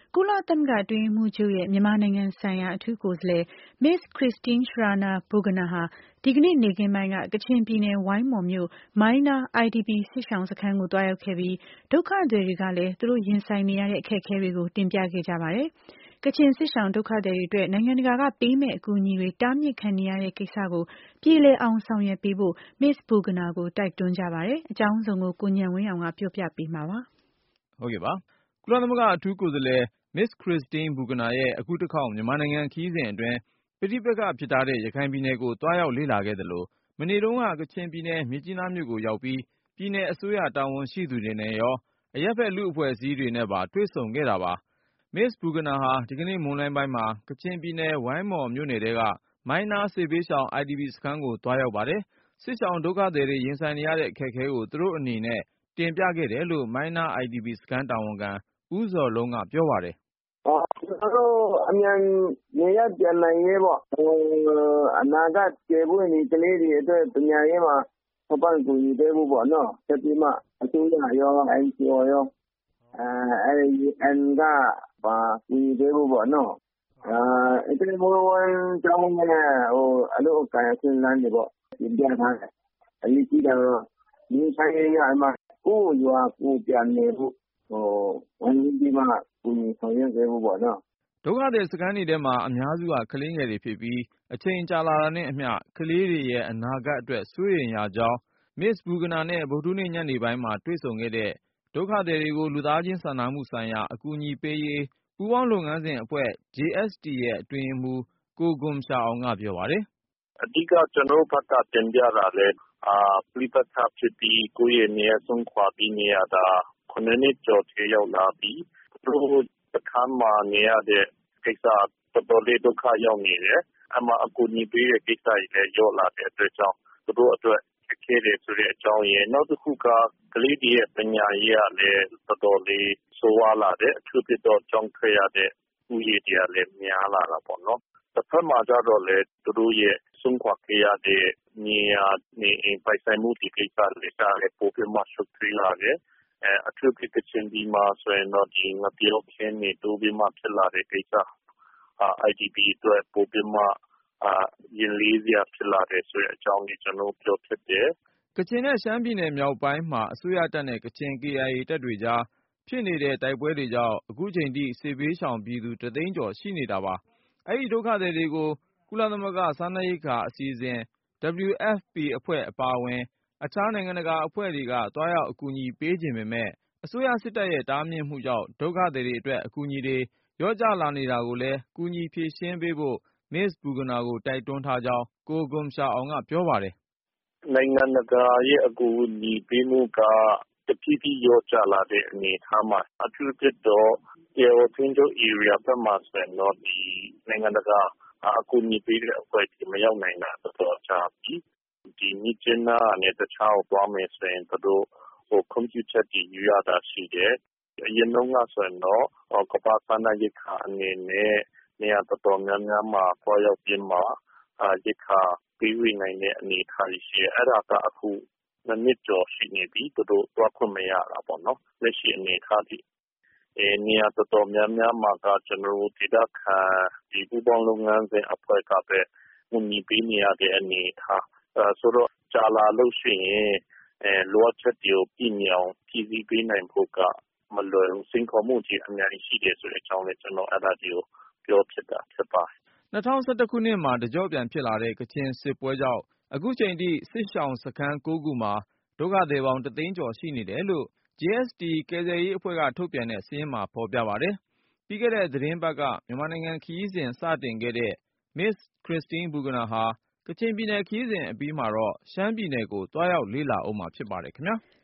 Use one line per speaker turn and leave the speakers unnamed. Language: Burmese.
ကုလသမဂ္ဂအတွင်းရေးမှူးချုပ်ရဲ့မြန်မာနိုင်ငံဆိုင်ရာအထူးကိုယ်စားလှယ် Ms. Christine Schraner Burgener ဟာ ဒီကနေ့နေ့ခင်းပိုင်းက ကချင်ပြည်နယ်ဝိုင်းမော်မြို့ မိုင်းနား IDP စစ်ရှောင်စခန်းကိုသွားရောက်ခဲ့ပြီး ဒုက္ခသည်တွေကလည်းသူတို့ရင်ဆိုင်နေရတဲ့အခက်အခဲတွေကိုတင်ပြခဲ့ကြပါတယ်။ ကချင်စစ်ရှောင်ဒုက္ခသည်တွေအတွက်နိုင်ငံတကာကပေးမယ့်အကူအညီတွေတားမြစ်ခံနေရတဲ့ကိစ္စကိုပြေလည်အောင်ဆောင်ရွက်ပေးဖို့ Ms. Burgener ကိုတိုက်တွန်းကြပါတယ်။ အကြောင်းစုံကိုကိုဉာဏ်ဝင်းအောင်ကပြောပြပေးမှာပါ
။ ဟုတ်ကဲ့ပါ။ ကုလသမဂ္ဂအထူးကိုယ်စားလှယ် Ms. Christine Burgener ရဲ့အခုတစ်ခေါက်မြန်မာနိုင်ငံခရီးစဉ်အတွင်း ပဋိပက္ခဖြစ်ထားတဲ့ရခိုင်ပြည်နယ်ကိုသွားရောက်လေ့လာခဲ့သလို မနေ့တုန်းကကချင်ပြည်နယ်မြစ်ကြီးနားမြို့ကိုရောက်ပြီး ပြည်နယ်အစိုးရတာဝန်ရှိသူတွေနဲ့ရော အရပ်ဖက်လူ့အဖွဲ့အစည်းတွေနဲ့ပါတွေ့ဆုံခဲ့တာပါ။ Ms. Burgener ဟာဒီကနေ့မွန်းလွဲပိုင်းမှာ ကချင်ပြည်နယ်ဝိုင်းမော်မြို့နယ်ထဲက မိုင်းနားစစ်ဘေးရှောင် IDP စခန်းကိုသွားရောက်ပါတယ်။ စစ်ရှောင်ဒုက္ခသည်တွေရင်ဆိုင်နေရတဲ့အခက်အခဲကိုသူတို့အနေနဲ့တင်ပြခဲ့တယ်လို့ မိုင်းနား IDP စခန်းတာဝန်ခံဦးဇော်လုံးကပြောပါတယ်။
"ကျွန်တော်တို့အမြန်နေရပ်ပြန်နိုင်ရေးပေါ့အနာဂတ်ကယ်ပွင့်ဒီကလေးတွေအတွက်ပညာရေးမှာထောက်ပံ့ကူညီပေးဖို့ပေါ့နော်ဆက်ပြီးမှအစိုးရရော NGO ရောUN ကပါကူညီပေးဖို့ပေါ့နော်အသက်မွေးဝမ်းကျောင်းနဲ့အလုပ်အကိုင်အခွင့်အလမ်းတွေပေါ့တင်ပြထားတယ်အရေးကြီးတာကတော့ဒီဆိုင်ရာမှာကိုယ့်ရွာကိုယ်ပြန်နေဖို့ဝိုင်းပြီးမှကူညီဆောင်ရွက်ပေးဖို့ပေါ့နော်
ဒုက္ခသည်စခန်းတွေထဲမှာအများစုကကလေးငယ်တွေဖြစ်ပြီး အချိန်ကြာလာတာနဲ့အမျှကလေးတွေရဲ့အနာဂတ်အတွက်စိုးရိမ်ရကြောင်း Ms. Burgener နဲ့ဗုဒ္ဓဟူးနေ့ညနေပိုင်းမှာတွေ့ဆုံခဲ့တဲ့ ဒုက္ခသည်တွေကိုလူသားချင်းစာနာမှုဆိုင်ရာအကူအညီပေးရေးပူးပေါင်းလုပ်ငန်းစဉ်အဖွဲ့ JST ရဲ့အတွင်းရေးမှူး ကိုဂွမ်ရှာအောင်ကပြောပါတယ်
။ "အဓိကကျွန်တော်တို့ဘက်ကတင်ပြတာလည်းပဋိပက္ခဖြစ်ပြီးကိုယ့်ရဲ့နေရာစွန့်ခွာပြီးနေရတာနှစ်ကျော်ထဲရောက်လာပြီသူတို့စခန်းမှာနေရတဲ့ကိစ္စတော်တော်လေးဒုက္ခရောက်နေတယ်အမှအကူအညီပေးတဲ့ကိစ္စတွေလည်းလျော့လာတဲ့အတွက်ကြောင့်သူတို့အတွက်ခက်ခဲတယ်ဆိုတဲ့အကြောင်းရယ်နောက်တစ်ခုကကလေးတွေရဲ့ပညာရေးကလည်းတော်တော်လေးဆိုးဝါးလာတယ်အထူးသဖြင့်တော့ကျောင်းထွက်ရတဲ့ဦးရေတွေကလည်းများလာတာပေါ့နော်တစ်ဖက်မှာကျတော့လည်းသူတို့ရဲ့စွန့်ခွာခဲ့ရတဲ့နေရာနေအိမ်ပိုင်ဆိုင်မှုဒီကိစ္စတွေကလည်းပိုပြီးမှရှုပ်ထွေးလာတယ်အထူးသဖြင့်ကချင်ပြည်မှာဆိုရင်တော့ဒီငပြောခင်းတွေတိုးပြီးမှဖြစ်လာတဲ့ကိစ္စIDP အတွက်ပိုပြီးမှရင်လေးစရာဖြစ်လာတယ်ဆိုတဲ့အကြောင်းလေးကျွန်တော်ပြောဖြစ်တယ်
။ကချင်နဲ့ရှမ်းပြည်နယ်မြောက်ပိုင်းမှာအစိုးရတပ်နဲ့ကချင် KIA တပ်တွေကြားဖြစ်နေတဲ့တိုက်ပွဲတွေကြောင့်အခုချိန်ထိစစ်ဘေးရှောင်ပြည်သူ1သိန်းကျော်ရှိနေတာပါ။အဲဒီဒုက္ခသည်တွေကိုကုလသမဂ္ဂစားနပ်ရိက္ခာအစီအစဉ် WFP အဖွဲ့အပါအဝင်အခြားနိုင်ငံတကာအဖွဲ့တွေကသွားရောက်အကူအညီပေးချင်ပေမဲ့အစိုးရစစ်တပ်ရဲ့တားမြစ်မှုကြောင့်ဒုက္ခသည်တွေအတွက်အကူအညီတွေလျော့ကျလာနေတာကိုလည်းကူညီဖြေရှင်းပေးဖို့ Ms. Burgener ကိုတိုက်တွန်းထားကြောင်းကိုဂွမ်ရှာအောင်ကပြောပါတယ်
။"နိုင်ငံတကာရဲ့အကူအညီပေးမှုကတဖြည်းဖြည်းလျော့ကျလာတဲ့အနေအထားမှာအထူးသဖြင့်တော့ KIO ထိန်းချုပ်ဧရိယာဘက်မှာဆိုရင်တော့ဒီနိုင်ငံတကာအကူအညီပေးတဲ့အဖွဲ့တွေမရောက်နိုင်တာတော်တော်ကြာပြီဒီမြစ်ကြီးနားနဲ့တခြားကိုသွားမယ်ဆိုရင်သူတို့ခွင့်ပြုချက်တွေယူရတာရှိတယ်အရင်တုန်းကဆိုရင်တော့ကမ္ဘာ့စားနပ်ရိက္ခာအနေနဲ့နေရာတော်တော်များများမှာသွားရောက်ပြီးမှရိက္ခာပေးဝေနိုင်တဲ့အနေအထားရှိတယ်အဲ့ဒါကအခုနှစ်ကျော်ရှိနေပြီသူတို့သွားခွင့်မရတာပေါ့နော်လက်ရှိအနေအထားထိနေရာတော်တော်များများမှာကကျွန်တော်တို့ဒေသခံဒီပူးပေါင်းလုပ်ငန်းစဉ်အဖွဲ့ကပဲကူညီပေးနေရတဲ့အနေအထားဆိုတော့ကြာလာလို့ရှိရင်လိုအပ်ချက်တွေကိုပြည့်မီအောင်ဖြည့်ဆည်းပေးနိုင်ဖို့ကမလွယ်ဘူးစိန်ခေါ်မှုကြီးအများကြီးရှိတယ်ဆိုတဲ့အကြောင်းလေးကျွန်တော်အဲ့ဒါတွေကိုပြောဖြစ်တာဖြစ်ပါတယ်
။2011ခုနှစ်မှာတကျော့ပြန်ဖြစ်လာတဲ့ကချင်စစ်ပွဲကြောင့်အခုချိန်ထိစစ်ရှောင်စခန်းခုမှာဒုက္ခသည်ပေါင်း1သိန်းကျော်ရှိနေတယ်လို့ JST ကယ်ဆယ်ရေးအဖွဲ့ကထုတ်ပြန်တဲ့စာရင်းမှာဖေါ်ပြပါတယ်။ပြီးခဲ့တဲ့သီတင်းပတ်ကမြန်မာနိုင်ငံခရီးစဉ်စတင်ခဲ့တဲ့ Ms. Christine Burgener ဟာကချင်ပြည်နယ်ခရီးစဉ်အပြီးမှာတော့ရှမ်းပြည်နယ်ကိုသွားရောက်လေ့လာဦးမှာဖြစ်ပါတယ်ခင်ဗျာ။